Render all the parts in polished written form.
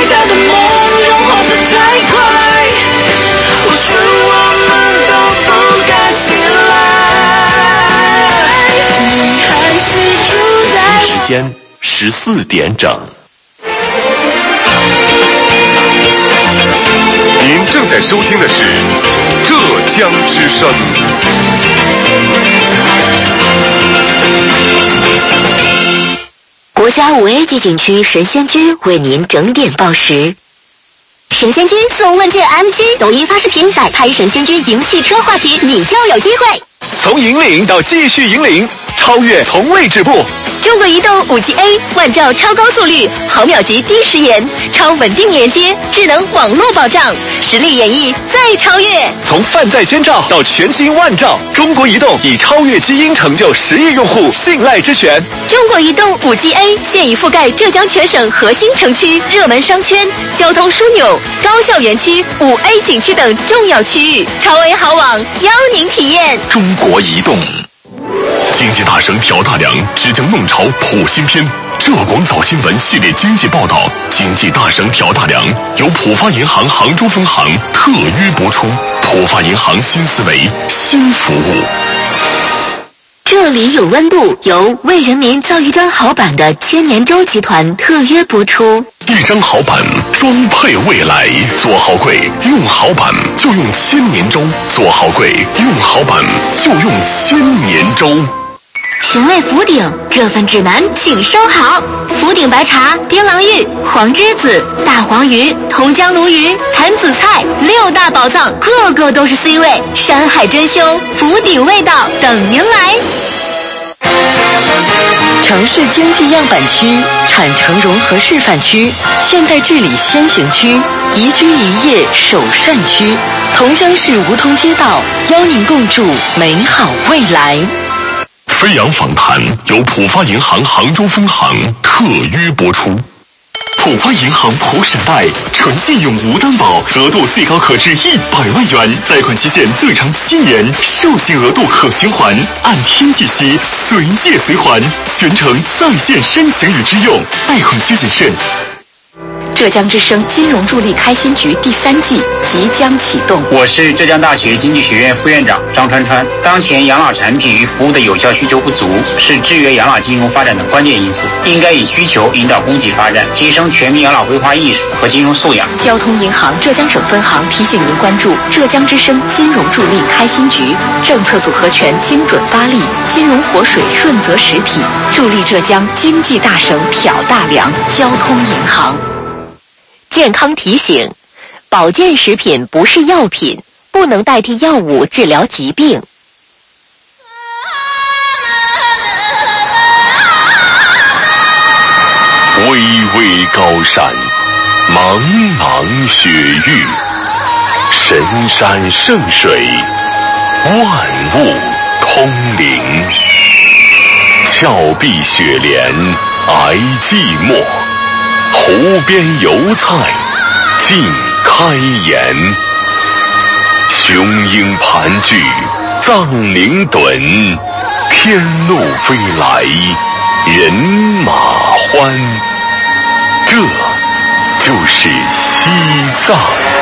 下的梦融化得太快，或许我们都不该醒来。你还是住在时间14点整。 您正在收听的是浙江之声。 国家5A 级景区神仙居为您整点报时。神仙居送问界 MG 抖音发视频摆拍神仙居赢汽车话题，你就有机会。 从引领到继续引领，超越从未止步。 中国移动 5G-A 万兆超高速率，毫秒级低时延，超稳定连接，智能网络保障，实力演绎再超越。 从泛在先兆到全新万兆，中国移动以超越基因成就10亿用户信赖之选。 中国移动 5G-A 现已覆盖浙江全省核心城区、热门商圈、交通枢纽、高校园区、5A 景区等重要区域，超 A 好网邀您体验。 中国移动。经济大省挑大梁，只将弄潮普新篇。浙广早新闻系列经济报道《经济大省挑大梁》由浦发银行杭州分行特约播出。浦发银行新思维，新服务。 这里有温度，由为人民造一张好板的千年舟集团特约播出。 一张好板，装配未来。做好柜，用好板就用千年舟；做好柜，用好板就用千年舟。 寻味福鼎，这份指南请收好。福鼎白茶、槟榔玉、黄栀子、大黄鱼、同江鲈鱼、坛子菜，6大宝藏，个个都是 C 位，山海珍馐，福鼎味道等您来。城市经济样板区、产城融合示范区、现代治理先行区、宜居宜业首善区，桐乡市梧桐街道邀您共筑美好未来。 飞扬访谈由浦发银行杭州分行特约播出。浦发银行普闪贷，纯信用无担保，额度最高可至100万元，贷款期限最长7年，授信额度可循环，按天计息，随借随还，全程在线申请与支用，贷款需谨慎。 浙江之声金融助力开心局第3季即将启动。 我是浙江大学经济学院副院长张川川。当前养老产品与服务的有效需求不足，是制约养老金融发展的关键因素。应该以需求引导供给发展，提升全民养老规划意识和金融素养。 交通银行浙江省分行提醒您关注浙江之声金融助力开心局，政策组合拳精准发力，金融活水润泽实体，助力浙江经济大省挑大梁。交通银行。健康提醒：保健食品不是药品，不能代替药物治疗疾病。 巍巍高山，茫茫雪域，神山圣水，万物通灵。峭壁雪莲，挨寂寞。湖边油菜尽开颜，雄鹰盘踞藏羚趸，天路飞来人马欢。这就是西藏，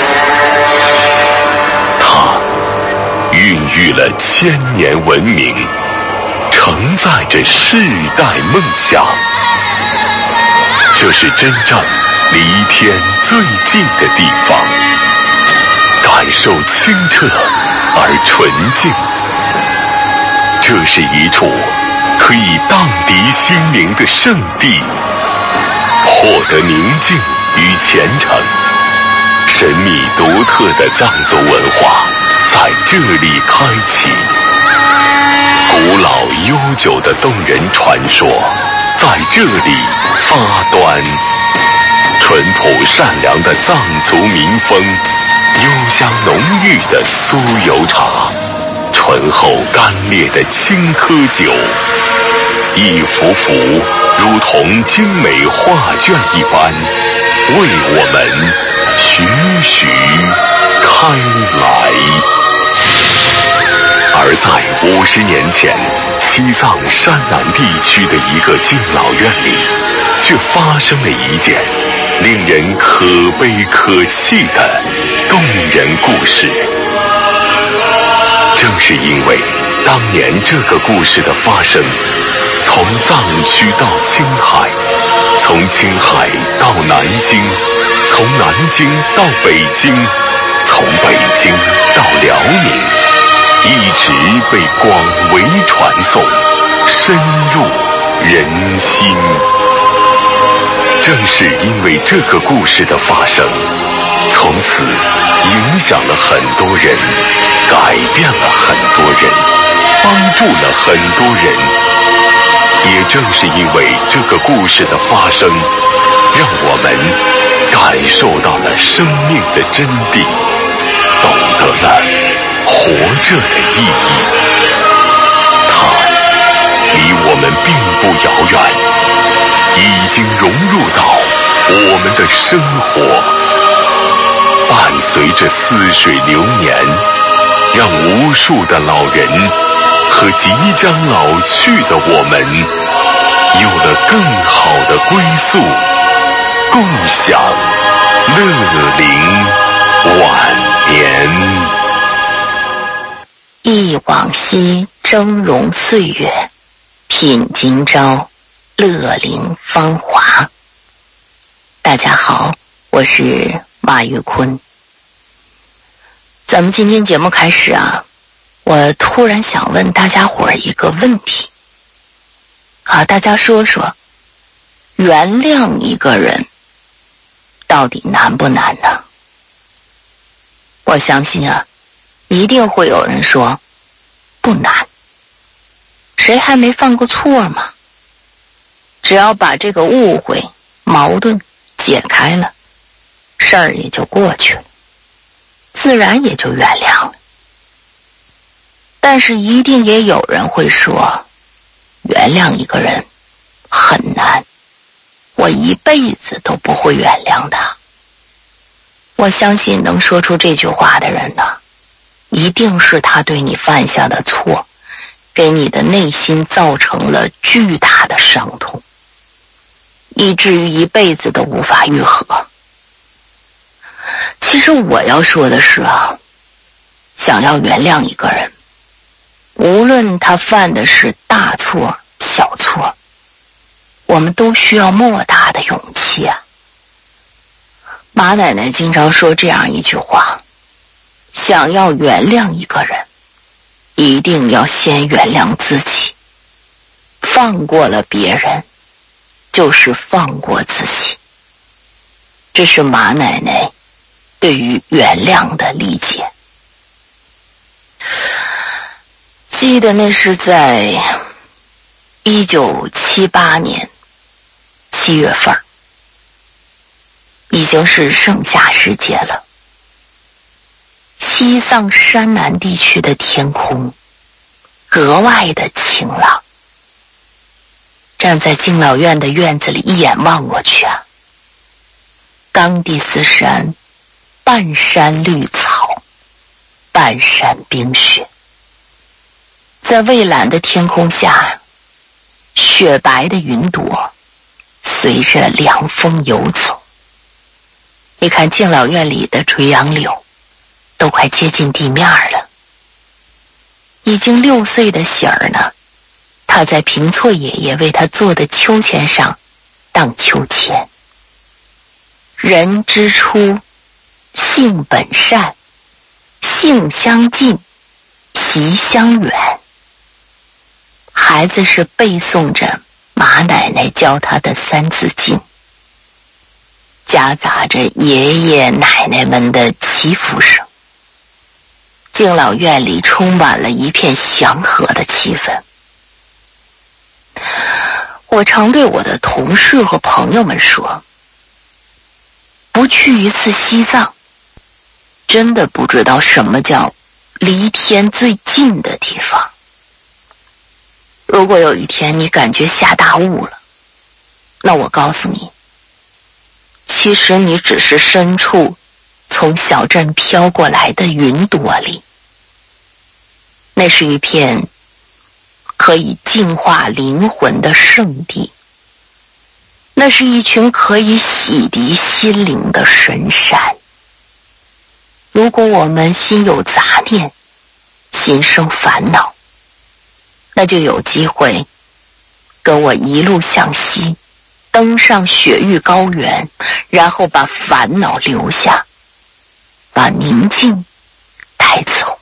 它孕育了1000年文明，承载着世代梦想。这是真正离天最近的地方，感受清澈而纯净。这是一处可以荡涤心灵的圣地，获得宁静与虔诚。神秘独特的藏族文化在这里开启，古老悠久的动人传说在这里发端，淳朴善良的藏族民风，幽香浓郁的酥油茶，醇厚干烈的青稞酒，一幅幅如同精美画卷一般，为我们徐徐开来。而在50年前，西藏山南地区的一个敬老院里，却发生了一件令人可悲可泣的动人故事。正是因为当年这个故事的发生，从藏区到青海，从青海到南京，从南京到北京，从北京到辽宁，一直被广为传颂，深入人心。正是因为这个故事的发生，从此影响了很多人，改变了很多人，帮助了很多人。也正是因为这个故事的发生，让我们感受到了生命的真谛，懂得了活着的意义。它离我们并不遥远，已经融入到我们的生活，伴随着似水流年，让无数的老人和即将老去的我们有了更好的归宿，共享乐龄晚年。 忆往昔峥嵘岁月，品今朝乐龄芳华。大家好，我是马玉坤。咱们今天节目开始啊，我突然想问大家伙儿一个问题啊，大家说说，原谅一个人到底难不难呢？我相信啊，一定会有人说不难，谁还没犯过错嘛？只要把这个误会、矛盾解开了，事儿也就过去了，自然也就原谅了。但是一定也有人会说，原谅一个人很难，我一辈子都不会原谅他。我相信能说出这句话的人呢，一定是他对你犯下的错，给你的内心造成了巨大的伤痛，以至于一辈子都无法愈合。其实我要说的是啊，想要原谅一个人，无论他犯的是大错小错，我们都需要莫大的勇气啊。马奶奶经常说这样一句话，想要原谅一个人，一定要先原谅自己。放过了别人，就是放过自己。这是马奶奶对于原谅的理解。记得那是在1978年7月份，已经是盛夏时节了。西藏山南地区的天空格外的晴朗。站在敬老院的院子里，一眼望过去啊，冈蒂斯山半山绿草，半山冰雪。在蔚蓝的天空下，雪白的云朵随着凉风游走。你看敬老院里的垂杨柳都快接近地面了。已经6岁的喜儿呢，他在平措爷爷为他做的秋千上荡秋千。人之初，性本善，性相近，习相远。孩子是背诵着马奶奶教他的三字经，夹杂着爷爷奶奶们的祈福声。敬老院里充满了一片祥和的气氛。我常对我的同事和朋友们说，不去一次西藏，真的不知道什么叫离天最近的地方。如果有一天你感觉下大雾了，那我告诉你，其实你只是身处从小镇飘过来的云朵里。那是一片可以净化灵魂的圣地。 那是一群可以洗涤心灵的神山。如果我们心有杂念，心生烦恼，那就有机会跟我一路向西，登上雪域高原，然后把烦恼留下，把宁静带走。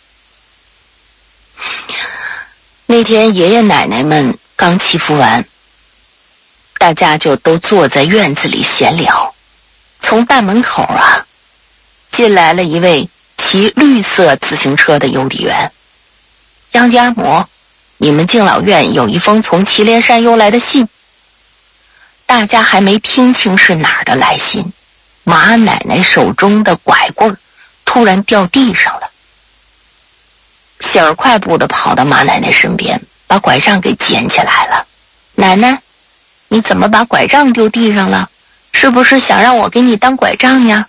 那天爷爷奶奶们刚祈福完，大家就都坐在院子里闲聊。从大门口进来了一位骑绿色自行车的邮递员。杨家母，你们敬老院有一封从祁连山邮来的信。大家还没听清是哪儿的来信，马奶奶手中的拐棍突然掉地上了。喜儿快步地跑到马奶奶身边，把拐杖给捡起来了。奶奶，你怎么把拐杖丢地上了？是不是想让我给你当拐杖呀？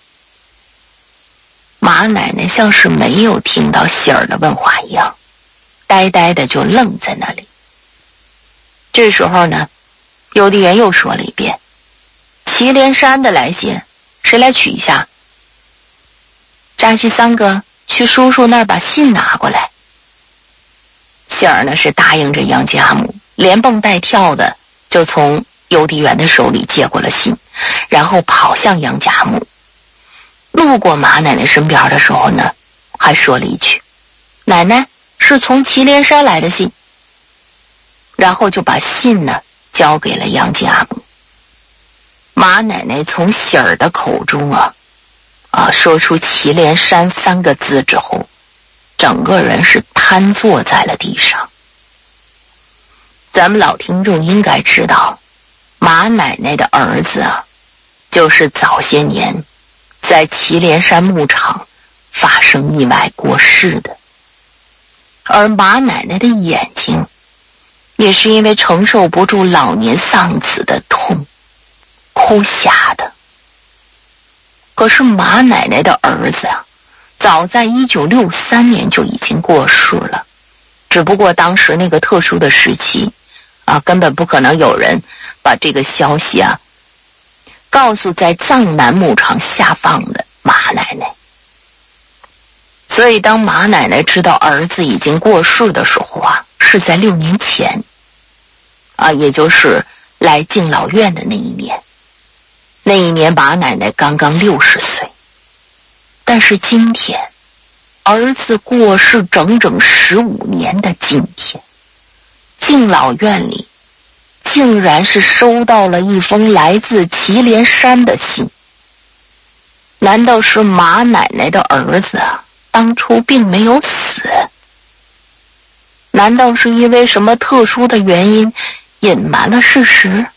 马奶奶像是没有听到喜儿的问话一样，呆呆的就愣在那里。这时候呢，邮递员又说了一遍，祁连山的来信，谁来取一下？扎西三哥，去叔叔那儿把信拿过来。喜儿呢是答应着杨家母，连蹦带跳的就从邮递员的手里接过了信，然后跑向杨家母。路过马奶奶身边的时候呢，还说了一句，奶奶，是从祁连山来的信。然后就把信呢交给了杨家母。马奶奶从喜儿的口中说出祁连山3个字之后，整个人是瘫坐在了地上。咱们老听众应该知道，马奶奶的儿子就是早些年在祁连山牧场发生意外过世的。而马奶奶的眼睛也是因为承受不住老年丧子的痛哭瞎的。可是马奶奶的儿子早在1963年就已经过世了，只不过当时那个特殊的时期根本不可能有人把这个消息告诉在藏南牧场下放的马奶奶。所以当马奶奶知道儿子已经过世的时候是在6年前也就是来敬老院的那一年。那一年马奶奶刚刚60岁。但是今天儿子过世整整15年的今天，敬老院里竟然是收到了一封来自祁连山的信。难道是马奶奶的儿子当初并没有死？难道是因为什么特殊的原因隐瞒了事实？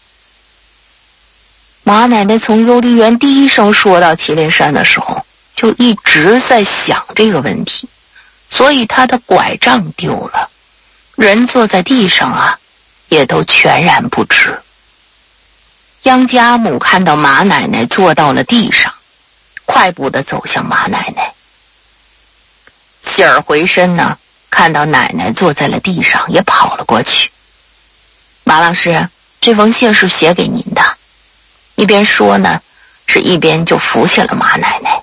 马奶奶从邮递员第一声说到祁连山的时候，就一直在想这个问题，所以她的拐杖丢了，人坐在地上也都全然不知。杨家母看到马奶奶坐到了地上，快步地走向马奶奶。喜儿回身呢，看到奶奶坐在了地上，也跑了过去。马老师，这封信是写给您的。一边说呢，是一边就扶起了马奶奶。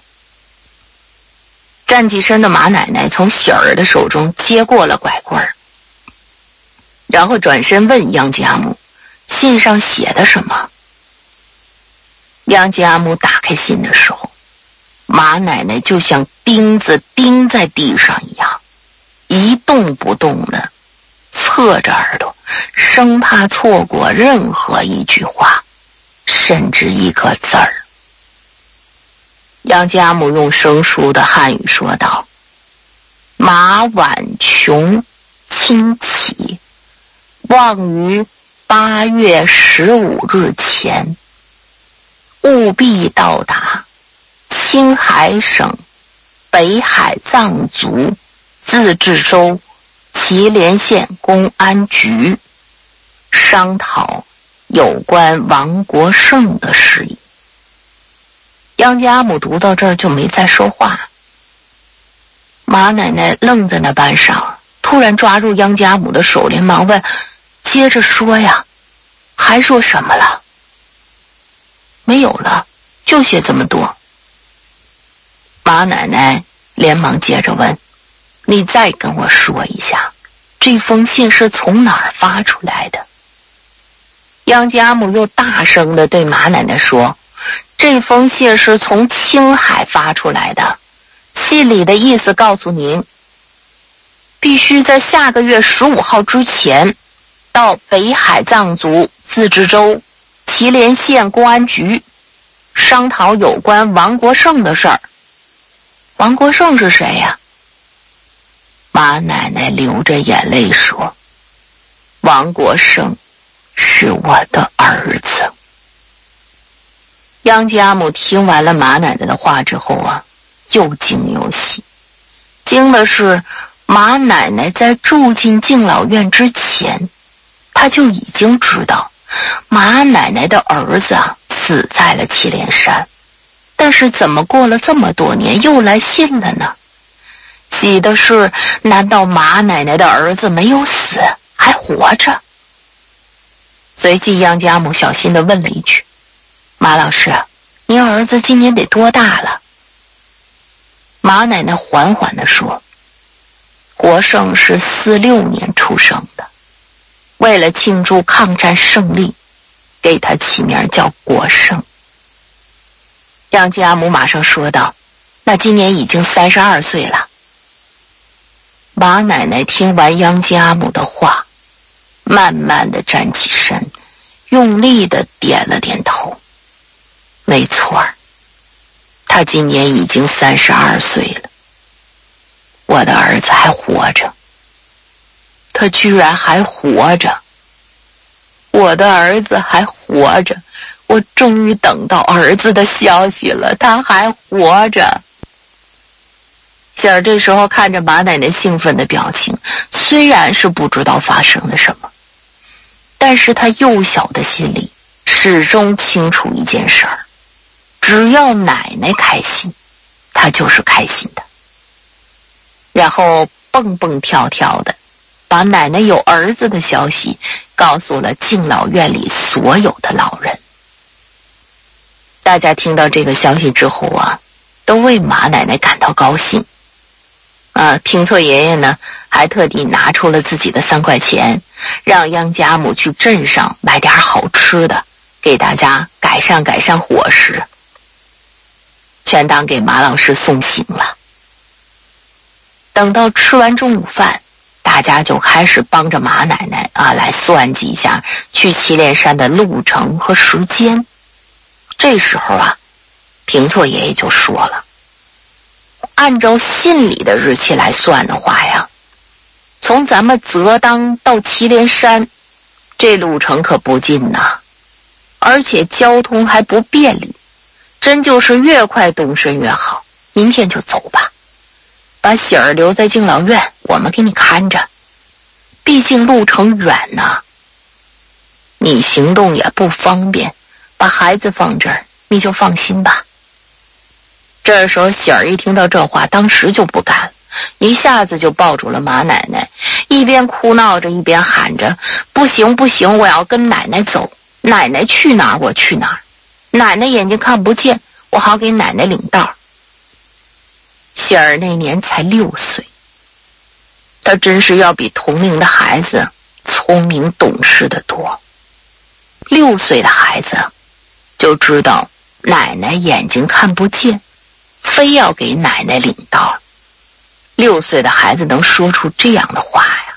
站起身的马奶奶从喜儿的手中接过了拐棍，然后转身问杨家母，信上写的什么？杨家母打开信的时候，马奶奶就像钉子钉在地上一样，一动不动的侧着耳朵，生怕错过任何一句话，甚至一个字儿。杨家母用生疏的汉语说道，马婉琼亲启，望于8月15日前务必到达青海省北海藏族自治州祁连县公安局，商讨有关王国胜的事宜。杨家母读到这儿就没再说话。马奶奶愣在那半晌，突然抓住杨家母的手，连忙问，接着说呀，还说什么了？ 没有了，就写这么多。马奶奶连忙接着问，你再跟我说一下，这封信是从哪儿发出来的？杨家母又大声地对马奶奶说，这封信是从青海发出来的，信里的意思告诉您，必须在下个月15号之前到北海藏族自治州祁连县公安局商讨有关王国胜的事儿。王国胜是谁呀？马奶奶流着眼泪说，王国胜是我的儿子。杨家母听完了马奶奶的话之后啊，又惊又喜。惊的是马奶奶在住进敬老院之前，她就已经知道马奶奶的儿子死在了祁连山，但是怎么过了这么多年又来信了呢？喜的是，难道马奶奶的儿子没有死，还活着？随即杨家母小心地问了一句，马老师，您儿子今年得多大了？马奶奶缓缓地说，国胜是46年出生的，为了庆祝抗战胜利，给他起名叫国胜。杨家母马上说道，那今年已经32岁了。马奶奶听完杨家母的话，慢慢地站起身，用力地点了点头。没错，他今年已经32岁了。我的儿子还活着，他居然还活着。我的儿子还活着，我终于等到儿子的消息了，他还活着。喜儿这时候看着马奶奶兴奋的表情，虽然是不知道发生了什么，但是他幼小的心里始终清楚一件事儿，只要奶奶开心，他就是开心的。然后蹦蹦跳跳的把奶奶有儿子的消息告诉了敬老院里所有的老人。大家听到这个消息之后啊，都为马奶奶感到高兴。平错爷爷呢，还特地拿出了自己的3块钱，让杨家母去镇上买点好吃的，给大家改善伙食，全当给马老师送行了。等到吃完中午饭，大家就开始帮着马奶奶来算计一下去祁连山的路程和时间。这时候平错爷爷就说了，按照信里的日期来算的话呀，从咱们泽当到祁连山，这路程可不近呐，而且交通还不便利，真就是越快动身越好。明天就走吧，把喜儿留在敬老院，我们给你看着。毕竟路程远呐，你行动也不方便，把孩子放这儿，你就放心吧。这时候喜儿一听到这话，当时就不干了，一下子就抱住了马奶奶，一边哭闹着一边喊着，不行不行，我要跟奶奶走，奶奶去哪儿我去哪儿，奶奶眼睛看不见，我好给奶奶领道。喜儿那年才6岁，她真是要比同龄的孩子聪明懂事得多。6岁的孩子就知道奶奶眼睛看不见，非要给奶奶领道。6岁的孩子能说出这样的话呀？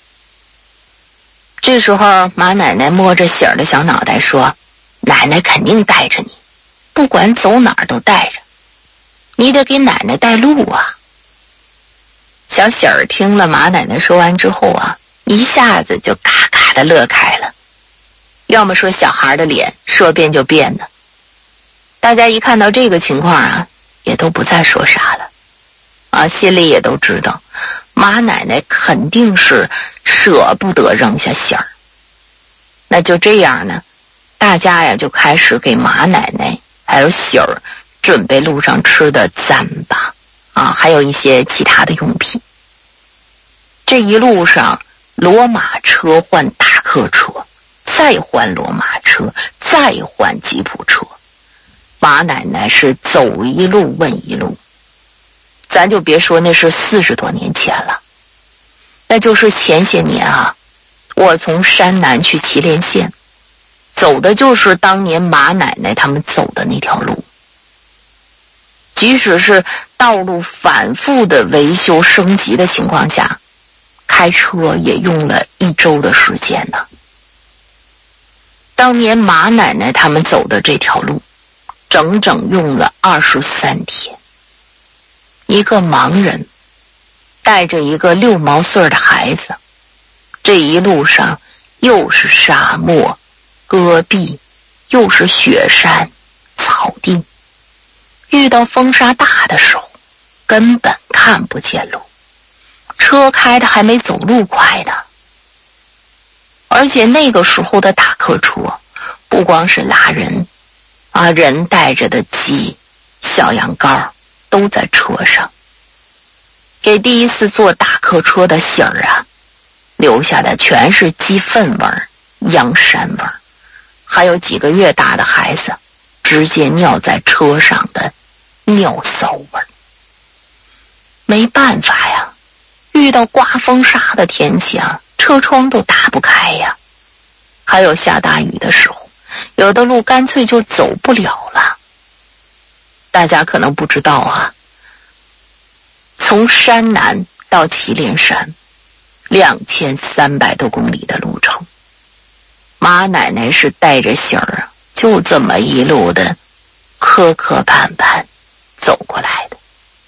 这时候马奶奶摸着喜儿的小脑袋说，奶奶肯定带着你，不管走哪儿都带着，你得给奶奶带路啊。小喜儿听了马奶奶说完之后一下子就嘎嘎的乐开了。要么说小孩的脸说变就变呢。大家一看到这个情况也都不再说啥了心里也都知道马奶奶肯定是舍不得扔下喜儿。那就这样呢，大家呀就开始给马奶奶还有喜儿准备路上吃的糌粑还有一些其他的用品。这一路上骡马车换大客车，再换骡马车，再换吉普车， 马奶奶是走一路问一路，咱就别说那是40多年前了，那就是前些年啊，我从山南去祁连县，走的就是当年马奶奶他们走的那条路。即使是道路反复的维修升级的情况下，开车也用了1周的时间呢。当年马奶奶他们走的这条路，整整用了23天。一个盲人带着一个6毛岁的孩子，这一路上又是沙漠、戈壁，又是雪山、草地。遇到风沙大的时候，根本看不见路，车开的还没走路快呢。而且那个时候的大客车，不光是拉人啊，人带着的鸡、小羊羔都在车上，给第一次坐大客车的喜儿啊，留下的全是鸡粪味儿、羊膻味儿，还有几个月大的孩子直接尿在车上的尿骚味儿。没办法呀，遇到刮风沙的天气啊，车窗都打不开呀。还有下大雨的时候，有的路干脆就走不了了。大家可能不知道啊，从山南到祁连山2300多公里的路程，马奶奶是带着喜儿啊，就这么一路的磕磕绊绊走过来的。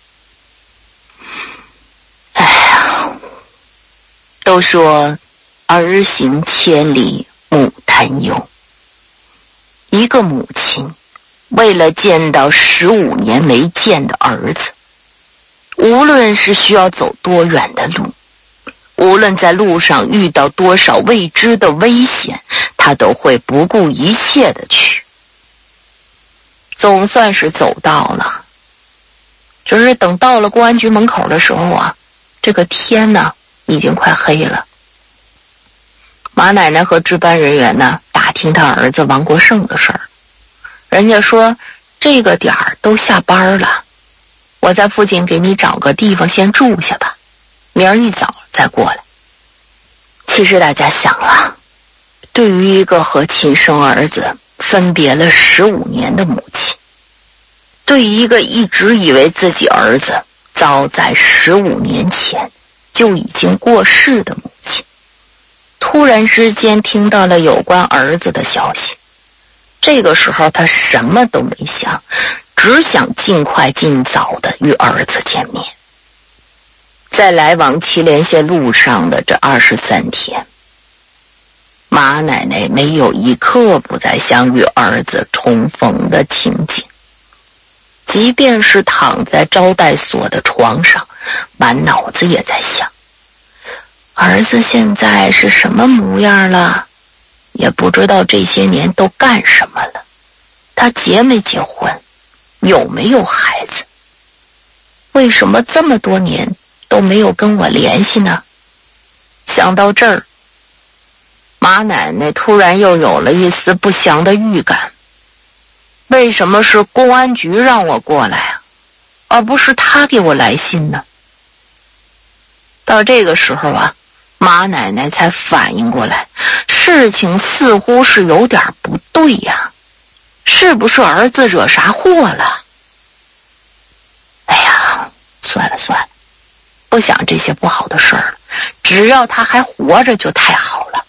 哎呀，都说儿行千里母担忧，一个母亲为了见到15年没见的儿子，无论是需要走多远的路，无论在路上遇到多少未知的危险，他都会不顾一切的去。总算是走到了，只是等到了公安局门口的时候啊，这个天呢已经快黑了。马奶奶和值班人员呢打听他儿子王国胜的事儿，人家说这个点儿都下班了，我在附近给你找个地方先住下吧，明儿一早再过来。其实大家想啊，对于一个和亲生儿子分别了15年的母亲，对于一个一直以为自己儿子早在15年前就已经过世的母亲，突然之间听到了有关儿子的消息，这个时候他什么都没想，只想尽快尽早的与儿子见面。在来往祁连县路上的这23天，马奶奶没有一刻不在想与儿子重逢的情景。即便是躺在招待所的床上，满脑子也在想，儿子现在是什么模样了，也不知道这些年都干什么了，他结没结婚，有没有孩子，为什么这么多年都没有跟我联系呢？想到这儿，马奶奶突然又有了一丝不祥的预感。为什么是公安局让我过来啊，而不是他给我来信呢？到这个时候啊，马奶奶才反应过来，事情似乎是有点不对呀，是不是儿子惹啥祸了？哎呀，算了算了，不想这些不好的事儿了，只要他还活着就太好了。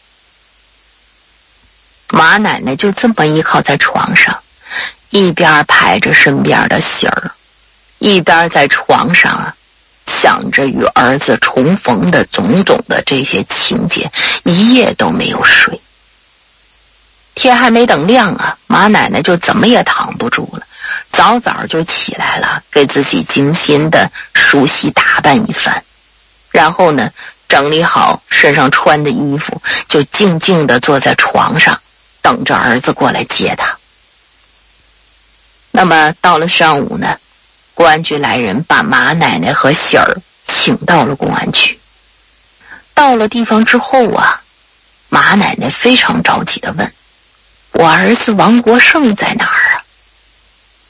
马奶奶就这么依靠在床上，一边拍着身边的喜儿，一边在床上啊想着与儿子重逢的种种的这些情节，一夜都没有睡。天还没等亮啊，马奶奶就怎么也躺不住了，早早就起来了，给自己精心的梳洗打扮一番，然后呢整理好身上穿的衣服，就静静地坐在床上等着儿子过来接他。那么到了上午呢，公安局来人把马奶奶和喜儿请到了公安局。到了地方之后啊，马奶奶非常着急地问，我儿子王国胜在哪儿啊？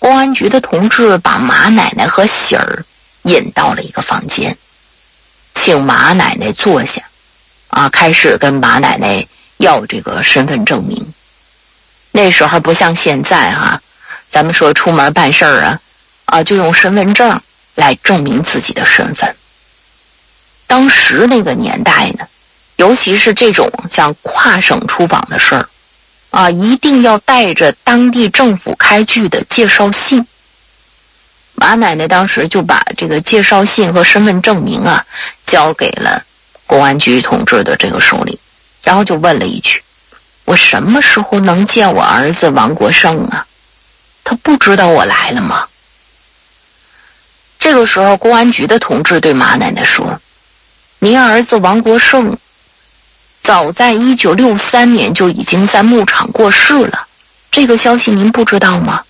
公安局的同志把马奶奶和喜儿引到了一个房间，请马奶奶坐下，开始跟马奶奶要这个身份证明。那时候不像现在咱们说出门办事儿就用身份证来证明自己的身份。当时那个年代呢，尤其是这种像跨省出访的事儿一定要带着当地政府开具的介绍信。马奶奶当时就把这个介绍信和身份证明交给了公安局同志的这个手里，然后就问了一句：我什么时候能见我儿子王国胜啊？他不知道我来了吗？这个时候公安局的同志对马奶奶说：您儿子王国胜早在1963年就已经在牧场过世了，这个消息您不知道吗？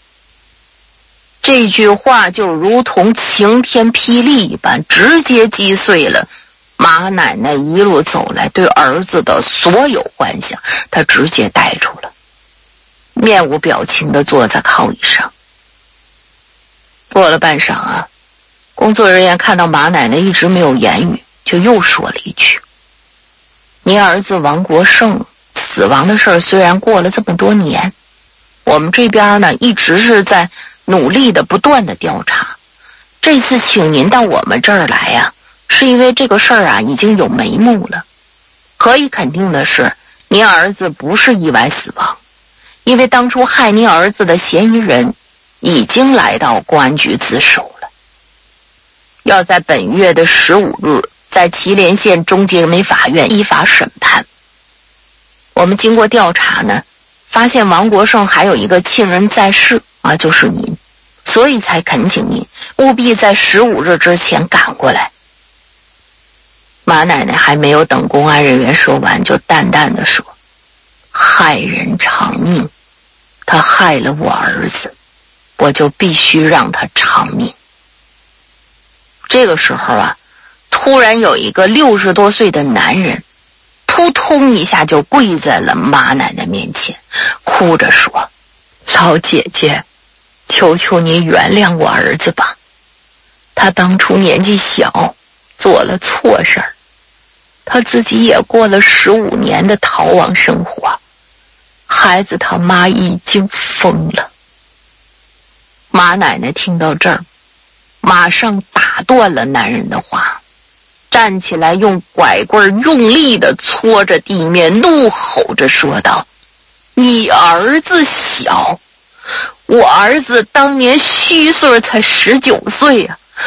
这句话就如同晴天霹雳一般，直接击碎了马奶奶一路走来对儿子的所有幻想，他直接带出了，面无表情地坐在靠椅上。过了半晌工作人员看到马奶奶一直没有言语，就又说了一句：您儿子王国胜死亡的事儿虽然过了这么多年，我们这边呢一直是在努力的不断的调查，这次请您到我们这儿来是因为这个事儿已经有眉目了。可以肯定的是，您儿子不是意外死亡，因为当初害您儿子的嫌疑人已经来到公安局自首了，要在本月的15日在祁连县中级人民法院依法审判。我们经过调查呢，发现王国胜还有一个亲人在世就是您，所以才恳请您务必在15日之前赶过来。马奶奶还没有等公安人员说完，就淡淡地说：害人偿命，他害了我儿子，我就必须让他偿命。这个时候突然有一个60多岁的男人扑通一下就跪在了马奶奶面前，哭着说：老姐姐，求求您原谅我儿子吧，他当初年纪小做了错事儿，他自己也过了15年的逃亡生活，孩子他妈已经疯了。马奶奶听到这儿，马上打断了男人的话，站起来用拐棍用力地搓着地面，怒吼着说道：你儿子小，我儿子当年虚岁才19岁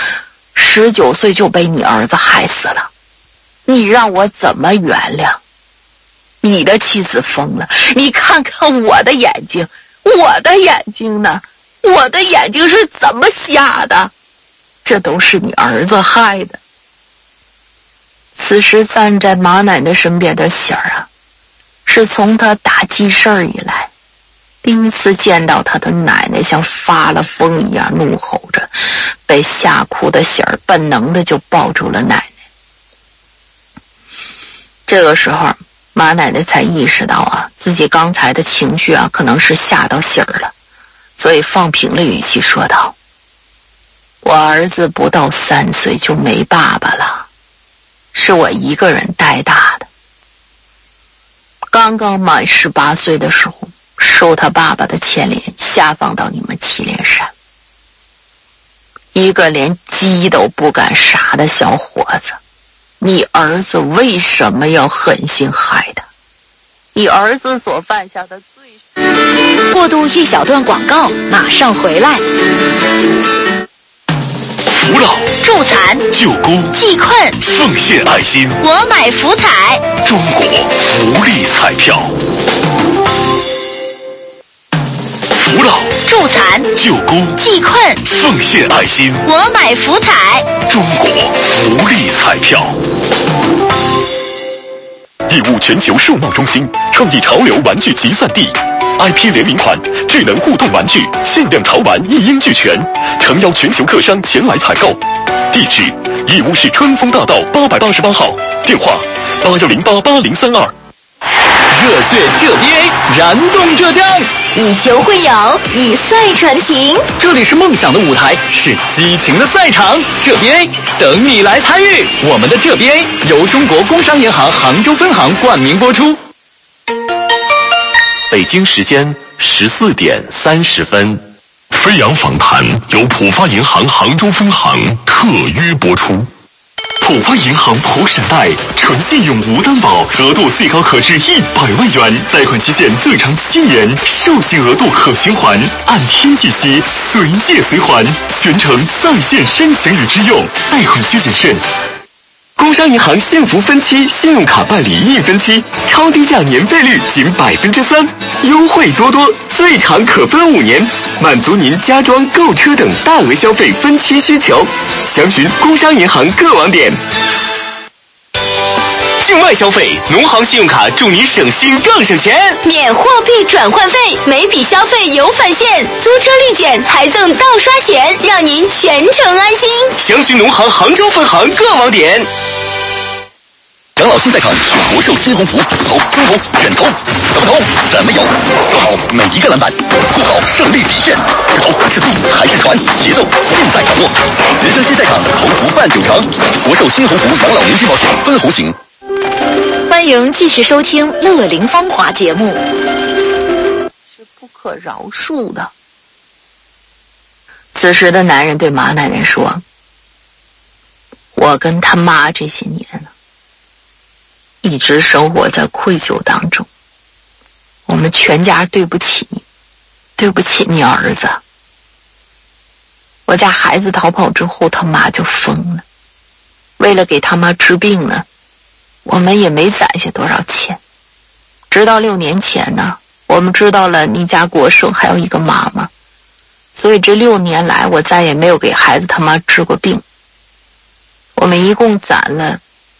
19岁就被你儿子害死了，你让我怎么原谅？你的妻子疯了，你看看我的眼睛，我的眼睛呢？我的眼睛是怎么瞎的？这都是你儿子害的。此时站在马奶奶身边的喜儿是从他打记事儿以来第一次见到他的奶奶像发了疯一样怒吼着，被吓哭的喜儿本能的就抱住了奶奶。这个时候马奶奶才意识到自己刚才的情绪可能是吓到喜儿了，所以放平了语气说道：我儿子不到3岁就没爸爸了，是我一个人带大的，刚刚满18岁的时候受他爸爸的牵连下放到你们祁连山，一个连鸡都不敢杀的小伙子，你儿子为什么要狠心害他？你儿子所犯下的罪。 过渡一小段广告，马上回来。 扶老、 助残、 救孤、 济困、 奉献爱心， 我买福彩， 中国福利彩票。扶老、 助残、 救孤、 济困、 奉献爱心， 我买福彩， 中国福利彩票。义乌全球数贸中心，创意潮流玩具集散地。IP 联名款智能互动玩具，限量潮玩一应俱全，诚邀全球客商前来采购。地址：义乌市春风大道888号，电话：81088032。 热血浙 BA，燃动浙江。 以球会友，以赛传情。 这里是梦想的舞台，是激情的赛场，这边等你来参与。我们的这边由中国工商银行杭州分行冠名播出。 北京时间14点30分。 飞扬访谈由浦发银行杭州分行特约播出。浦发银行普闪贷，纯信用无担保，额度最高可至100万元，贷款期限最长7年，授信额度可循环，按天计息，随借随还，全程在线申请与支用，贷款需谨慎。 工商银行幸福分期信用卡办理1分期，超低价年费率仅3%，优惠多多，最长可分5年，满足您家装、购车等大额消费分期需求。详询工商银行各网点。境外消费，农行信用卡祝你省心更省钱， 免货币转换费，每笔消费有返现，租车立减还赠盗刷险，让您全程安心。 详询农行杭州分行各网点。养老新赛场是国寿新鸿福，投中投远投，怎么投？怎么有？守好每一个篮板，护好胜利底线。是投是渡还是传？节奏尽在掌握。人生新赛场，鸿福办9成，国寿新鸿福养老年金保险分红型。 欢迎继续收听《乐龄芳华》节目。 是不可饶恕的。此时的男人对马奶奶说：“我跟他妈这些年呢，一直生活在愧疚当中。我们全家对不起你，对不起你儿子。我家孩子逃跑之后，他妈就疯了。为了给他妈治病呢，我们也没攒下多少钱。直到6年前呢，我们知道了你家国寿还有一个妈妈，所以这6年来我再也没有给孩子他妈治过病。我们一共攒了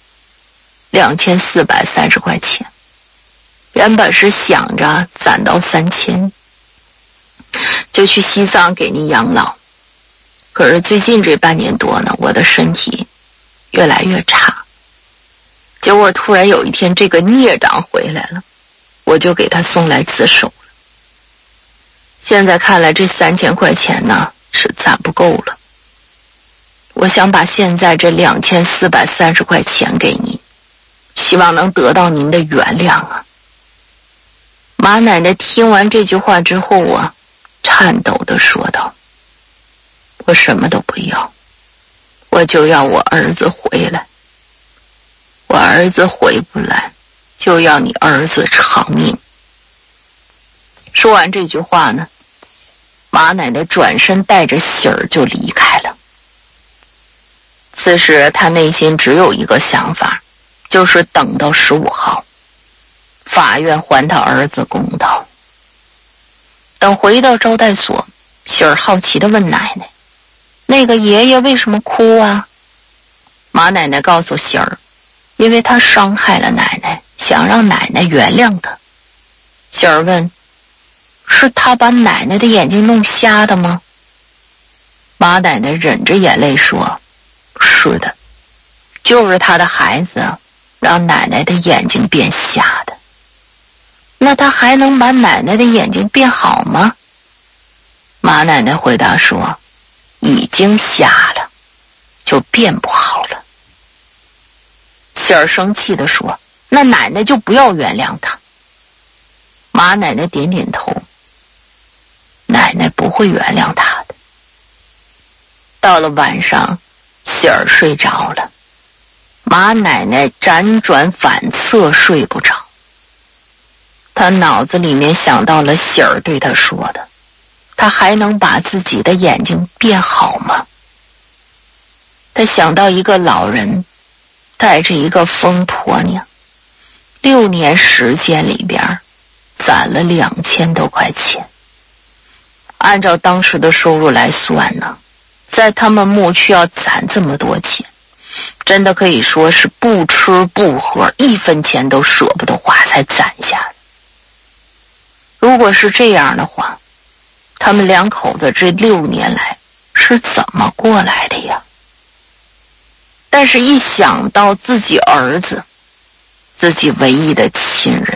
2430块钱，原本是想着攒到3000就去西藏给你养老。可是最近这半年多呢，我的身体越来越差，结果突然有一天这个孽障回来了，我就给他送来自首了。现在看来这3000块钱呢是攒不够了，我想把现在这2430块钱给您，希望能得到您的原谅啊。马奶奶听完这句话之后啊，颤抖地说道：“我什么都不要，我就要我儿子回来。我儿子回不来，就要你儿子偿命。”说完这句话呢，马奶奶转身带着喜儿就离开了。此时她内心只有一个想法，就是等到15号，法院还他儿子公道。等回到招待所，喜儿好奇地问奶奶：“那个爷爷为什么哭啊？”马奶奶告诉喜儿，因为他伤害了奶奶，想让奶奶原谅他。喜儿问：“是他把奶奶的眼睛弄瞎的吗？”马奶奶忍着眼泪说：“是的，就是他的孩子让奶奶的眼睛变瞎的。那他还能把奶奶的眼睛变好吗？”马奶奶回答说：“已经瞎了，就变不好了。”喜儿生气地说：“那奶奶就不要原谅他。”马奶奶点点头：“奶奶不会原谅他的。”到了晚上，喜儿睡着了，马奶奶辗转反侧睡不着。她脑子里面想到了喜儿对她说的：“她还能把自己的眼睛变好吗？”她想到一个老人带着一个疯婆娘，6年时间里边攒了2000多块钱。按照当时的收入来算呢，在他们牧区要攒这么多钱，真的可以说是不吃不喝，1分钱都舍不得花才攒下的。如果是这样的话，他们2口子这6年来是怎么过来的呀？但是一想到自己儿子，自己唯一的亲人，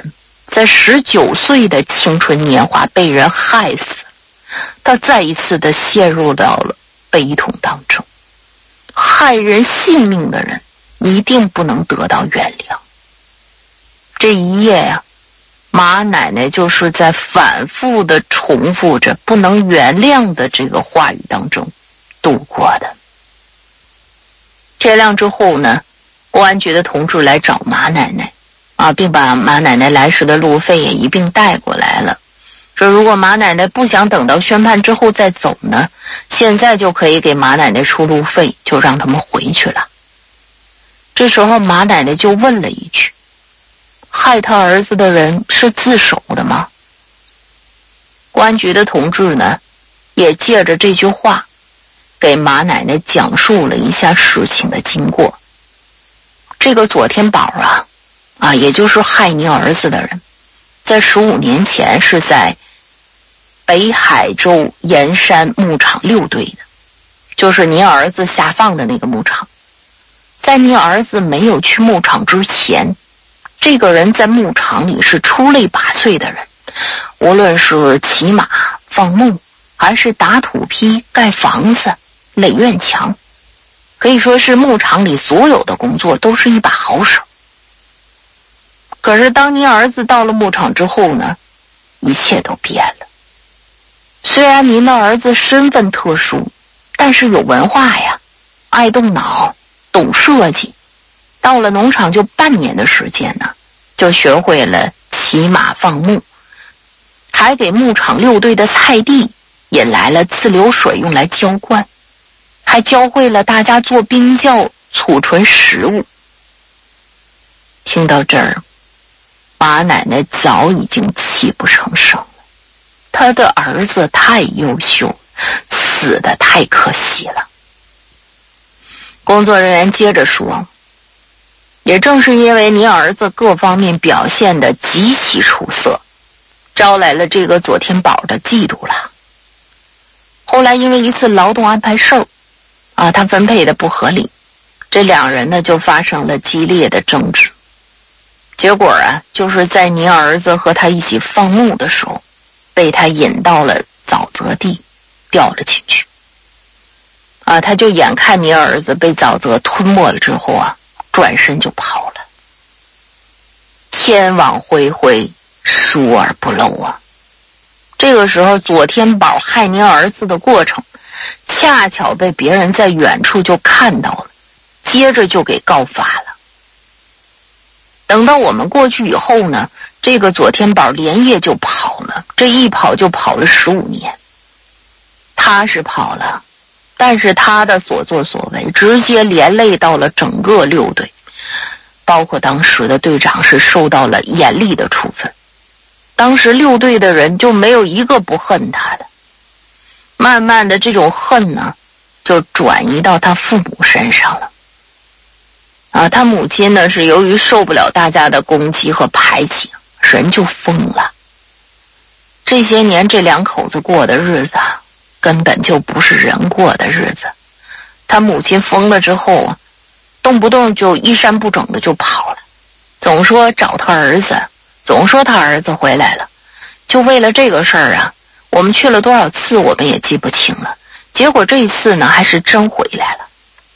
在19岁的青春年华被人害死，他再一次的陷入到了悲痛当中。害人性命的人一定不能得到原谅。这一夜呀，马奶奶就是在反复的重复着不能原谅的这个话语当中度过的。天亮之后呢，公安局的同志来找马奶奶并把马奶奶来时的路费也一并带过来了。说如果马奶奶不想等到宣判之后再走呢，现在就可以给马奶奶出路费，就让他们回去了。这时候马奶奶就问了一句：害他儿子的人是自首的吗？公安局的同志呢，也借着这句话给马奶奶讲述了一下事情的经过。这个左天宝也就是害您儿子的人，在15年前是在北海州盐山牧场6队的，就是您儿子下放的那个牧场。在您儿子没有去牧场之前，这个人在牧场里是出类拔萃的人，无论是骑马、放牧，还是打土坯、盖房子、垒院墙，可以说是牧场里所有的工作都是一把好手。可是当您儿子到了牧场之后呢，一切都变了。虽然您的儿子身份特殊，但是有文化呀，爱动脑，懂设计。到了农场就半年的时间呢，就学会了骑马放牧，还给牧场6队的菜地引来了自流水用来浇灌，还教会了大家做冰窖，储存食物。听到这儿，马奶奶早已经泣不成声了。她的儿子太优秀，死得太可惜了。工作人员接着说，也正是因为您儿子各方面表现得极其出色，招来了这个左天宝的嫉妒了。后来因为一次劳动安排事儿他分配的不合理，这两人呢就发生了激烈的争执。结果就是在您儿子和他一起放牧的时候，被他引到了沼泽地，掉了进去。他就眼看您儿子被沼泽吞没了之后转身就跑了。天网恢恢，疏而不漏这个时候左天宝害您儿子的过程恰巧被别人在远处就看到了，接着就给告发了。等到我们过去以后呢，这个左天宝连夜就跑了，这一跑就跑了15年。他是跑了，但是他的所作所为直接连累到了整个6队，包括当时的队长是受到了严厉的处分。当时6队的人就没有一个不恨他的。慢慢的这种恨呢，就转移到他父母身上了。他母亲呢是由于受不了大家的攻击和排挤，人就疯了。这些年这2口子过的日子根本就不是人过的日子。他母亲疯了之后动不动就衣衫不整的就跑了，总说找他儿子，总说他儿子回来了。就为了这个事儿我们去了多少次我们也记不清了。结果这一次呢还是真回来了。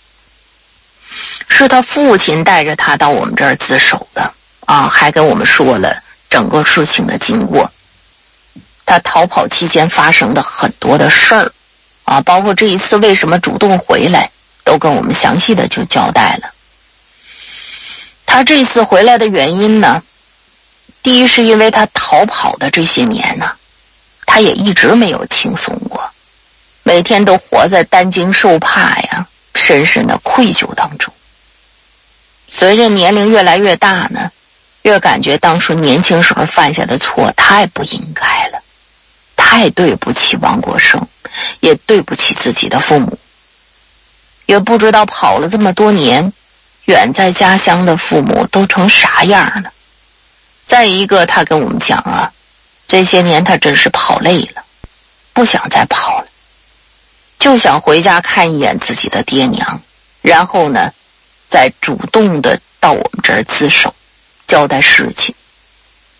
是他父亲带着他到我们这儿自首的还跟我们说了整个事情的经过。他逃跑期间发生的很多的事儿包括这一次为什么主动回来，都跟我们详细的就交代了。他这次回来的原因呢，第一是因为他逃跑的这些年呢，他也一直没有轻松过，每天都活在担惊受怕深深的愧疚当中。随着年龄越来越大呢，越感觉当初年轻时候犯下的错太不应该了，太对不起王国生，也对不起自己的父母。也不知道跑了这么多年，远在家乡的父母都成啥样了。再一个他跟我们讲这些年他真是跑累了，不想再跑了，就想回家看一眼自己的爹娘，然后呢再主动的到我们这儿自首，交代事情。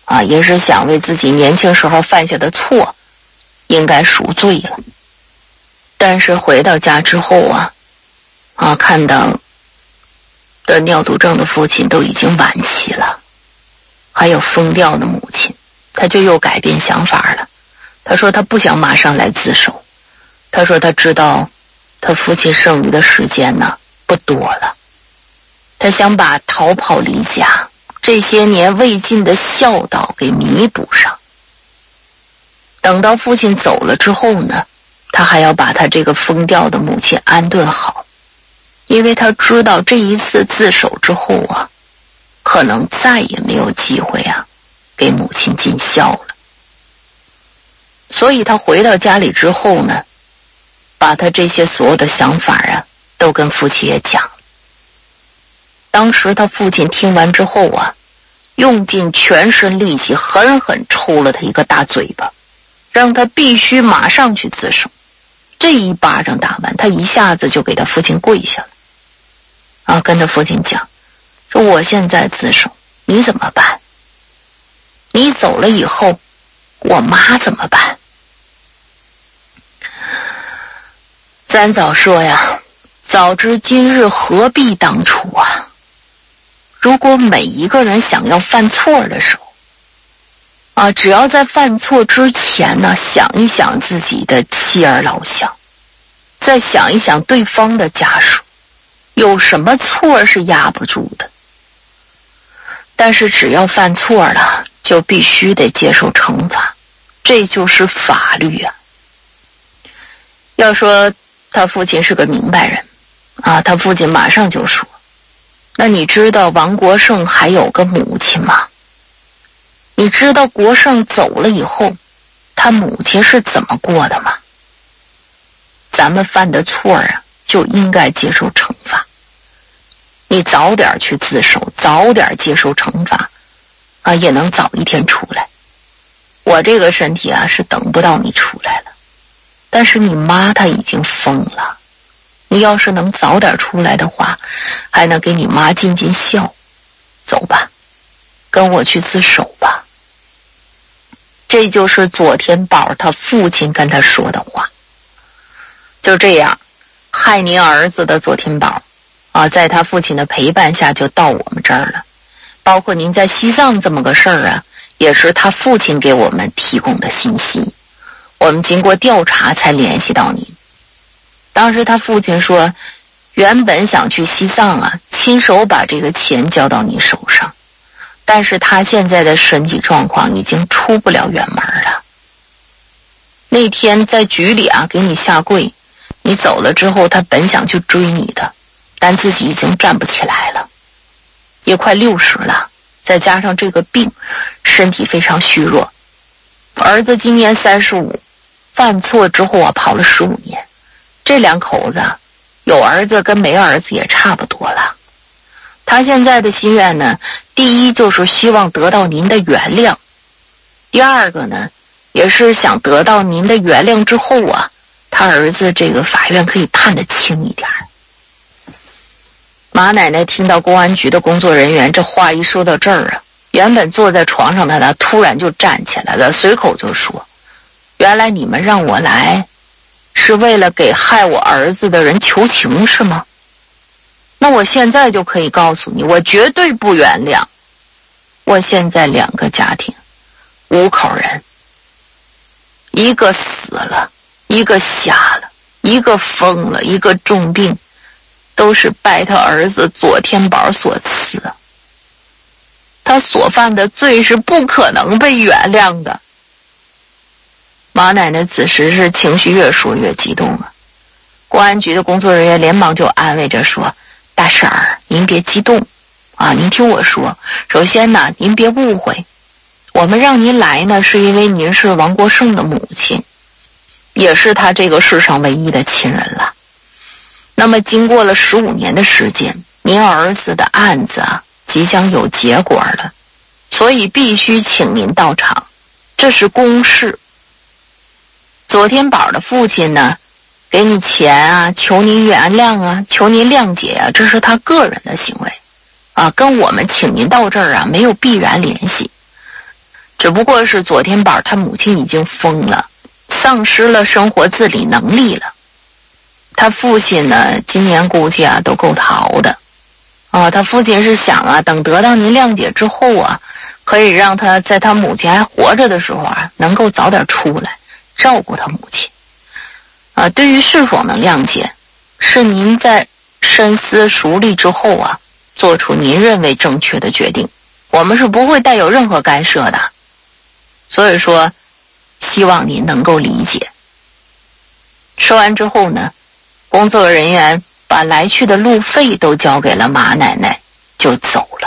也是想为自己年轻时候犯下的错应该赎罪了。但是回到家之后看到得尿毒症的父亲都已经晚期了，还有疯掉的母亲，他就又改变想法了。他说他不想马上来自首，他说他知道他父亲剩余的时间呢不多了，他想把逃跑离家这些年未尽的孝道给弥补上。等到父亲走了之后呢，他还要把他这个疯掉的母亲安顿好，因为他知道这一次自首之后可能再也没有机会给母亲尽孝了。所以他回到家里之后呢，把他这些所有的想法都跟父亲也讲。当时他父亲听完之后用尽全身力气狠狠抽了他一个大嘴巴，让他必须马上去自首。这一巴掌打完，他一下子就给他父亲跪下了跟他父亲讲说，我现在自首你怎么办？你走了以后我妈怎么办？咱早说早知今日何必当初如果每一个人想要犯错的时候只要在犯错之前呢，想一想自己的妻儿老小，再想一想对方的家属，有什么错是压不住的。但是只要犯错了，就必须得接受惩罚，这就是法律要说他父亲是个明白人他父亲马上就说，那你知道王国胜还有个母亲吗？你知道国胜走了以后他母亲是怎么过的吗？咱们犯的错就应该接受惩罚，你早点去自首，早点接受惩罚也能早一天出来。我这个身体是等不到你出来了，但是你妈她已经疯了，你要是能早点出来的话，还能给你妈尽尽孝。走吧，跟我去自首吧。这就是左天宝他父亲跟他说的话。就这样，害您儿子的左天宝在他父亲的陪伴下就到我们这儿了。包括您在西藏这么个事儿也是他父亲给我们提供的信息，我们经过调查才联系到您。当时他父亲说，原本想去西藏亲手把这个钱交到你手上，但是他现在的身体状况已经出不了远门了。那天在局里给你下跪，你走了之后，他本想去追你的，但自己已经站不起来了，也快60了，再加上这个病，身体非常虚弱。儿子今年35，犯错之后跑了15年，这两口子有儿子跟没儿子也差不多了。他现在的心愿呢，第一就是希望得到您的原谅，第二个呢，也是想得到您的原谅之后他儿子这个法院可以判得轻一点。马奶奶听到公安局的工作人员这话一说到这儿原本坐在床上的他突然就站起来了，随口就说，原来你们让我来是为了给害我儿子的人求情是吗？那我现在就可以告诉你，我绝对不原谅。我现在2个家庭5口人，一个死了，一个瞎了，一个疯了，一个重病，都是拜他儿子左天宝所赐。他所犯的罪是不可能被原谅的。马奶奶此时是情绪越说越激动了，公安局的工作人员连忙就安慰着说，大婶儿您别激动您听我说，首先呢您别误会，我们让您来呢是因为您是王国胜的母亲，也是他这个世上唯一的亲人了。那么经过了15年的时间，您儿子的案子即将有结果了，所以必须请您到场，这是公事。左天宝的父亲呢，给你钱求您原谅求您谅解这是他个人的行为跟我们请您到这儿没有必然联系。 只不过是昨天班他母亲已经疯了，丧失了生活自理能力了。他父亲呢，今年估计都够淘的。他父亲是想等得到您谅解之后可以让他在他母亲还活着的时候能够早点出来照顾他母亲。对于是否能谅解，是您在深思熟虑之后做出您认为正确的决定，我们是不会带有任何干涉的。所以说，希望您能够理解。说完之后呢，工作人员把来去的路费都交给了马奶奶，就走了。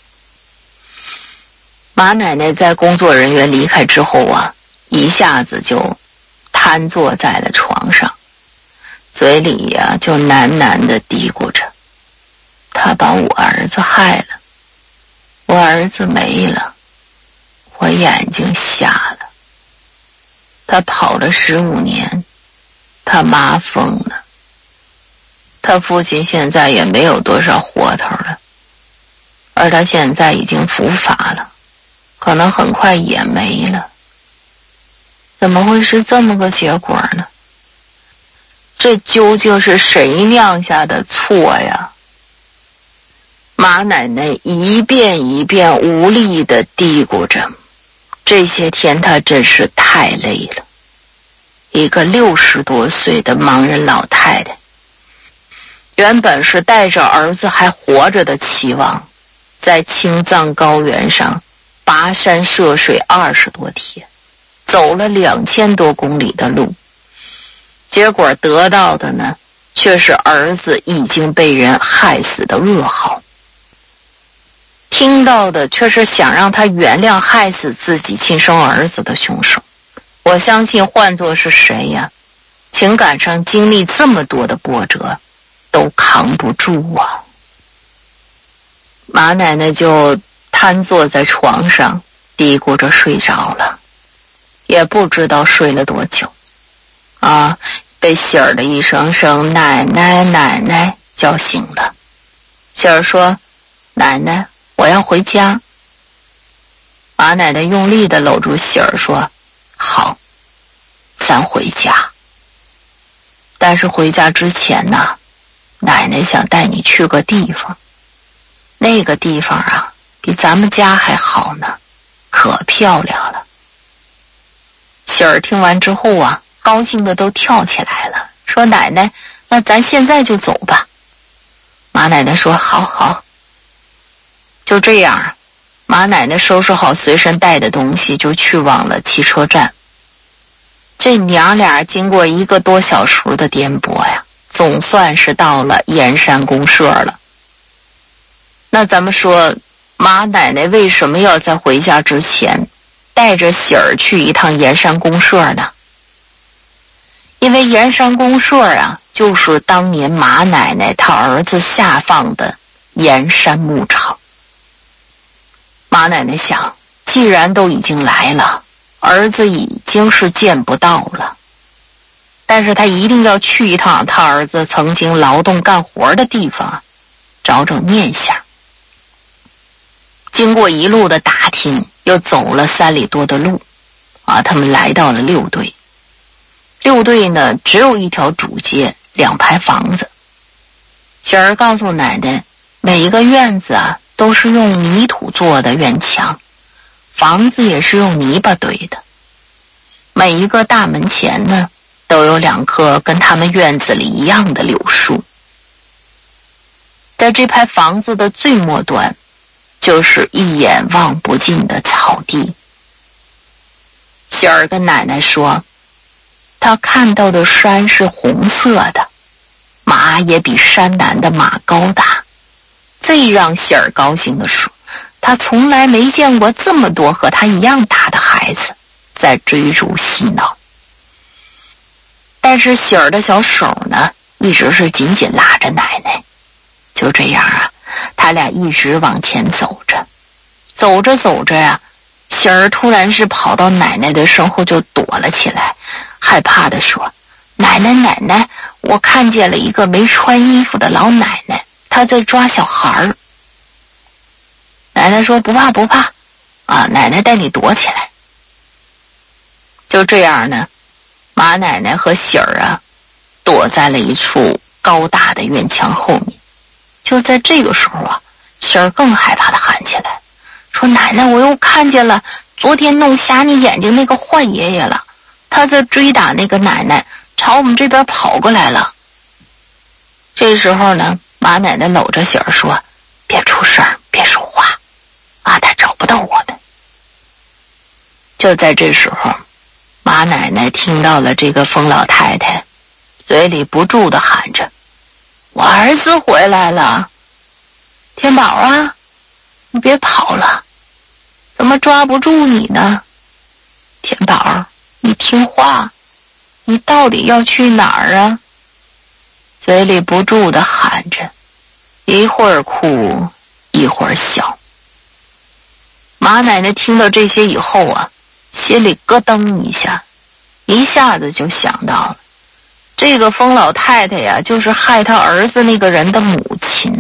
马奶奶在工作人员离开之后一下子就瘫坐在了床上，嘴里就喃喃地嘀咕着：他把我儿子害了，我儿子没了，我眼睛瞎了，他跑了15年，他妈疯了，他父亲现在也没有多少活头了，而他现在已经伏法了，可能很快也没了。怎么会是这么个结果呢？这究竟是谁酿下的错呀？马奶奶一遍一遍无力地嘀咕着，这些天她真是太累了。一个60多岁的盲人老太太，原本是带着儿子还活着的期望，在青藏高原上跋山涉水20多天，走了2000多公里的路，结果得到的呢，却是儿子已经被人害死的噩耗。听到的却是想让他原谅害死自己亲生儿子的凶手。我相信换作是谁呀，情感上经历这么多的波折，都扛不住啊。马奶奶就瘫坐在床上，嘀咕着睡着了，也不知道睡了多久。被喜儿的一声声奶奶奶奶叫醒了。喜儿说：奶奶，我要回家。马奶奶用力地搂住喜儿说：好，咱回家。但是回家之前呢，奶奶想带你去个地方，那个地方比咱们家还好呢，可漂亮了。喜儿听完之后高兴的都跳起来了，说：奶奶，那咱现在就走吧。马奶奶说：好好。就这样，马奶奶收拾好随身带的东西，就去往了汽车站。这娘俩经过1个多小时的颠簸总算是到了盐山公社了。那咱们说，马奶奶为什么要在回家之前带着喜儿去一趟盐山公社呢？因为盐山公社就是当年马奶奶她儿子下放的盐山牧场。马奶奶想，既然都已经来了，儿子已经是见不到了，但是他一定要去一趟他儿子曾经劳动干活的地方，找找念想。经过一路的打听，又走了3里多的路他们来到了6队。6队呢，只有一条主街，2排房子。喜儿告诉奶奶，每一个院子都是用泥土做的院墙，房子也是用泥巴堆的。每一个大门前呢，都有2棵跟他们院子里一样的柳树。在这排房子的最末端，就是一眼望不尽的草地。喜儿跟奶奶说，她看到的山是红色的，马也比山南的马高大。最让喜儿高兴的是，她从来没见过这么多和她一样大的孩子在追逐嬉闹。但是喜儿的小手呢，一直是紧紧拉着奶奶。就这样他俩一直往前走着。走着走着喜儿突然是跑到奶奶的身后就躲了起来，害怕地说：奶奶奶奶，我看见了一个没穿衣服的老奶奶，她在抓小孩儿。奶奶说：不怕不怕奶奶带你躲起来。就这样呢，马奶奶和喜儿躲在了一处高大的院墙后面。就在这个时候喜儿更害怕地喊起来，说奶奶，我又看见了昨天弄瞎你眼睛那个坏爷爷了，他在追打那个奶奶，朝我们这边跑过来了。这时候呢，马奶奶搂着喜儿说，别出声，别说话他找不到我的。就在这时候，马奶奶听到了这个疯老太太嘴里不住地喊着，我儿子回来了，天宝你别跑了，怎么抓不住你呢？天宝，你听话，你到底要去哪儿嘴里不住地喊着，一会儿哭一会儿笑。马奶奶听到这些以后心里咯噔一下，一下子就想到了，这个疯老太太就是害他儿子那个人的母亲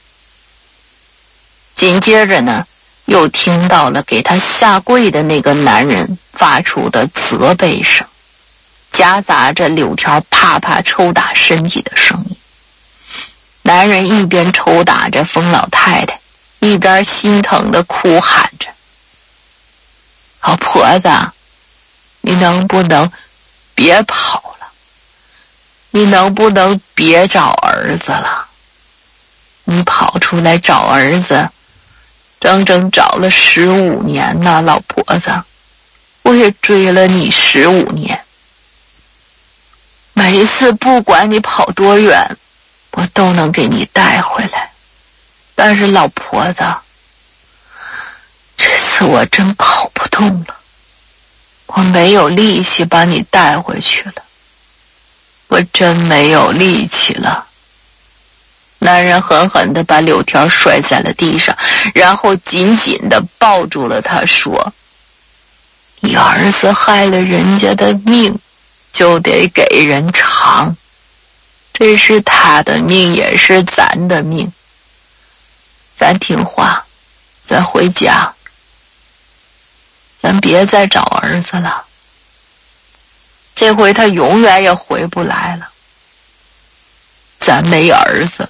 紧接着呢，又听到了给他下跪的那个男人发出的责备声，夹杂着柳条啪啪抽打身体的声音。男人一边抽打着疯老太太，一边心疼地哭喊着，老婆子，你能不能别跑了？你能不能别找儿子了？你跑出来找儿子整整找了15年呢，老婆子，我也追了你15年。每一次不管你跑多远，我都能给你带回来。但是老婆子，这次我真跑不动了，我没有力气把你带回去了，我真没有力气了。男人狠狠地把柳条摔在了地上，然后紧紧地抱住了他，说，你儿子害了人家的命，就得给人偿，这是他的命，也是咱的命。咱听话，咱回家，咱别再找儿子了，这回他永远也回不来了。咱没儿子了，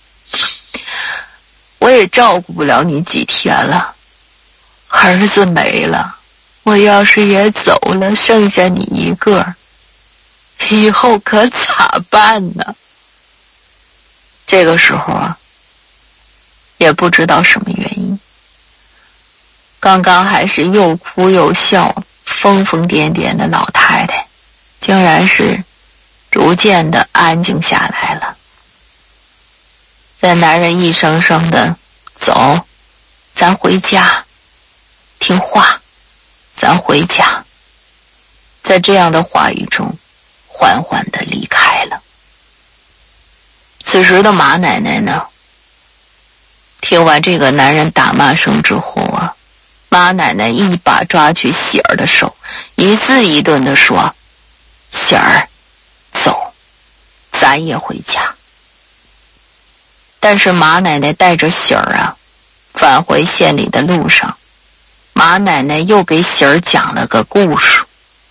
我也照顾不了你几天了，儿子没了，我要是也走了，剩下你一个，以后可咋办呢？这个时候也不知道什么原因，刚刚还是又哭又笑疯疯癫癫的老太太，竟然是逐渐的安静下来了。在男人一声声的走，咱回家，听话，咱回家，在这样的话语中缓缓地离开了。此时的马奶奶呢，听完这个男人打骂声之后马奶奶一把抓去喜儿的手，一字一顿地说，喜儿，走，咱也回家。但是马奶奶带着喜儿返回县里的路上，马奶奶又给喜儿讲了个故事。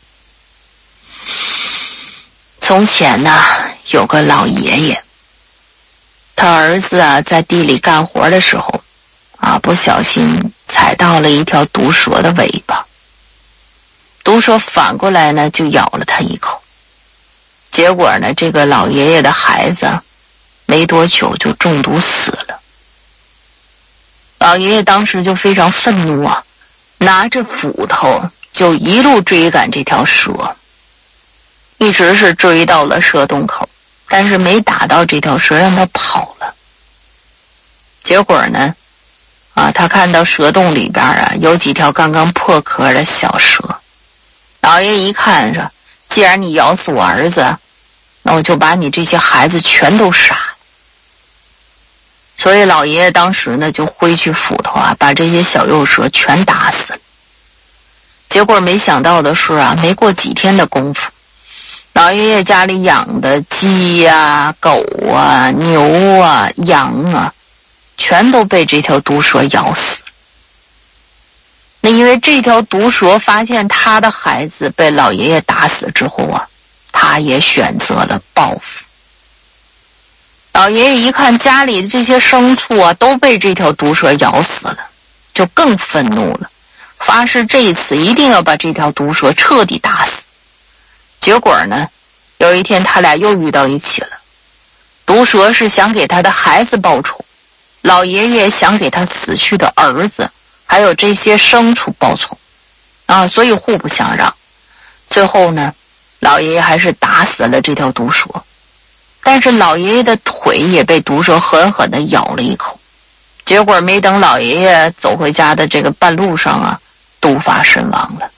从前呢，有个老爷爷，他儿子在地里干活的时候不小心踩到了一条毒蛇的尾巴，毒蛇反过来呢就咬了他一口，结果呢这个老爷爷的孩子没多久就中毒死了。老爷爷当时就非常愤怒拿着斧头就一路追赶这条蛇，一直是追到了蛇洞口，但是没打到这条蛇，让它跑了。结果呢他看到蛇洞里边有几条刚刚破壳的小蛇，老爷一看说，既然你咬死我儿子，那我就把你这些孩子全都杀了。所以老爷爷当时呢就挥去斧头把这些小幼蛇全打死了。结果没想到的是没过几天的功夫，老爷爷家里养的鸡狗牛羊全都被这条毒蛇咬死。 那因为这条毒蛇发现他的孩子被老爷爷打死之后啊，他也选择了报复。老爷爷一看家里的这些牲畜啊都被这条毒蛇咬死了，就更愤怒了，发誓这一次一定要把这条毒蛇彻底打死。结果呢，有一天他俩又遇到一起了。毒蛇是想给他的孩子报仇，老爷爷想给他死去的儿子还有这些牲畜报仇啊，所以互不相让。最后呢，老爷爷还是打死了这条毒蛇，但是老爷爷的腿也被毒蛇狠狠地咬了一口。结果没等老爷爷走回家的这个半路上啊，毒发身亡了。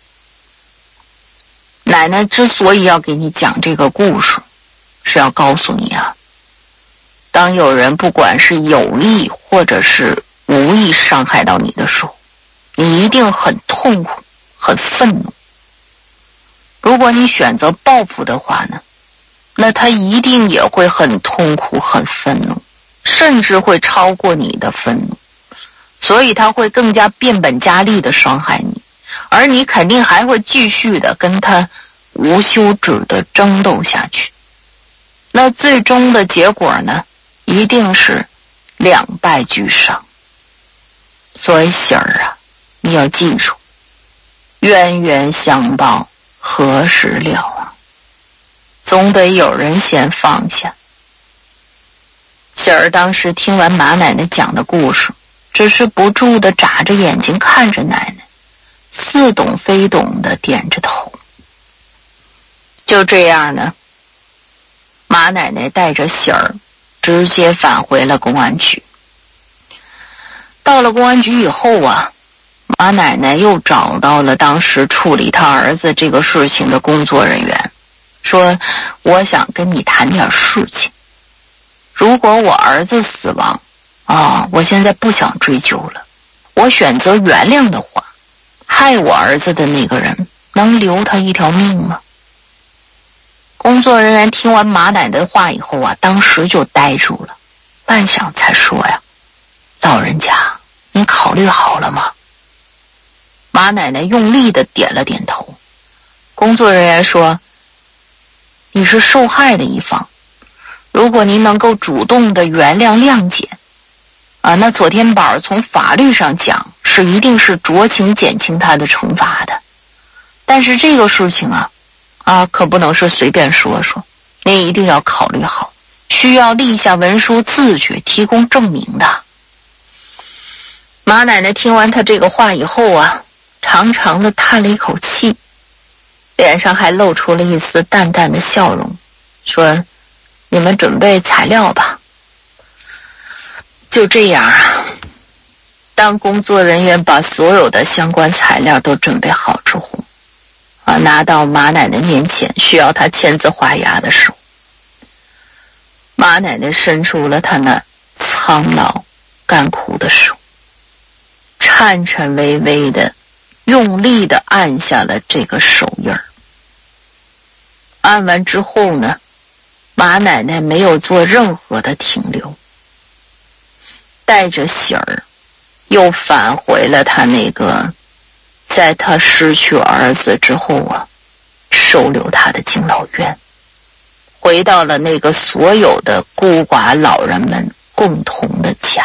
奶奶之所以要给你讲这个故事，是要告诉你啊，当有人不管是有意或者是无意伤害到你的时候，你一定很痛苦很愤怒。如果你选择报复的话呢，那他一定也会很痛苦很愤怒，甚至会超过你的愤怒，所以他会更加变本加厉的伤害你，而你肯定还会继续的跟他无休止的争斗下去。那最终的结果呢，一定是两败俱伤。所以喜儿啊，你要记住，冤冤相报何时了啊，总得有人先放下。喜儿当时听完马奶奶讲的故事，只是不住地眨着眼睛看着奶奶，似懂非懂地点着头。就这样呢，马奶奶带着喜儿直接返回了公安局。到了公安局以后啊，马奶奶又找到了当时处理他儿子这个事情的工作人员，说我想跟你谈点事情。如果我儿子死亡我现在不想追究了，我选择原谅的话，害我儿子的那个人能留他一条命吗？工作人员听完马奶奶的话以后啊，当时就呆住了，半晌才说呀，老人家，你考虑好了吗？马奶奶用力地点了点头。工作人员说，你是受害的一方，如果您能够主动的原谅谅解那左天宝从法律上讲是一定是酌情减轻他的惩罚的。但是这个事情可不能是随便说说，您一定要考虑好，需要立下文书自觉提供证明的。马奶奶听完他这个话以后啊，长长的叹了一口气，脸上还露出了一丝淡淡的笑容，说，你们准备材料吧。就这样当工作人员把所有的相关材料都准备好之后拿到马奶奶面前需要她签字画押的时候，马奶奶伸出了她那苍老干枯的手，颤颤巍巍的用力的按下了这个手印儿。按完之后呢，马奶奶没有做任何的停留，带着喜儿又返回了她那个在她失去儿子之后收留她的敬老院，回到了那个所有的孤寡老人们共同的家。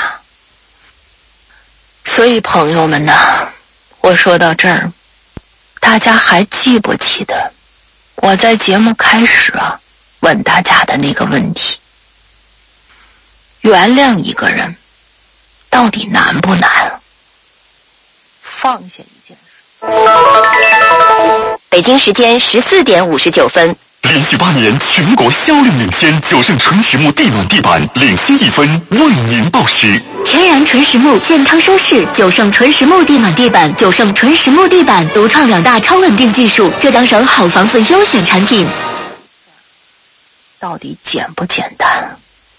所以朋友们我说到这儿，大家还记不记得我在节目开始问大家的那个问题，原谅一个人到底难不难？放下一件事。 北京时间14点59分。 连续8年全国销量领先，九盛纯实木地暖地板领先1分，为您报时。 天然纯实木，健康舒适，九盛纯实木地暖地板，九盛纯实木地板独创2大超稳定技术，浙江省好房子优选产品。 到底简不简单？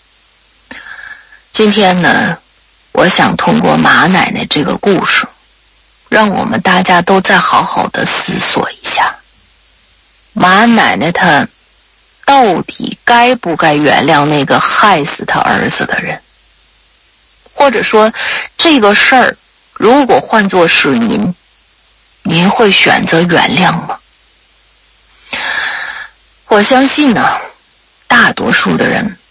今天呢，我想通过马奶奶这个故事，让我们大家都再好好的思索一下，马奶奶她到底该不该原谅那个害死她儿子的人？或者说这个事儿如果换作是您， 您会选择原谅吗？我相信呢，大多数的人